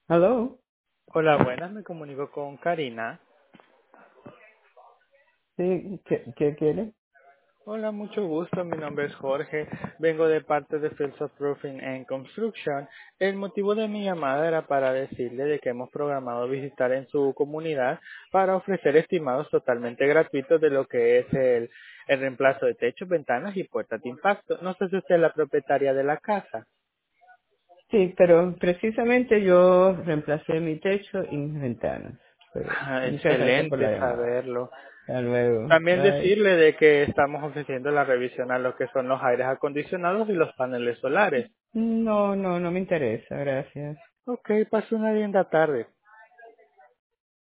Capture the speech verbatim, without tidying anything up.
Hello. Hola, buenas, me comunico con Karina. Sí, ¿qué, qué quiere? Hola, mucho gusto, mi nombre es Jorge, vengo de parte de Fields of Roofing and Construction. El motivo de mi llamada era para decirle de que hemos programado visitar en su comunidad para ofrecer estimados totalmente gratuitos de lo que es el, el reemplazo de techos, ventanas y puertas de impacto. No sé si usted es la propietaria de la casa. Sí, pero precisamente yo reemplacé mi techo y mis ventanas. Pero Ah, muchas gracias por la excelente llamada. saberlo. Hasta luego. También Bye. decirle de que estamos ofreciendo la revisión a lo que son los aires acondicionados y los paneles solares. No, no, no me interesa, gracias. Ok, pase una linda tarde.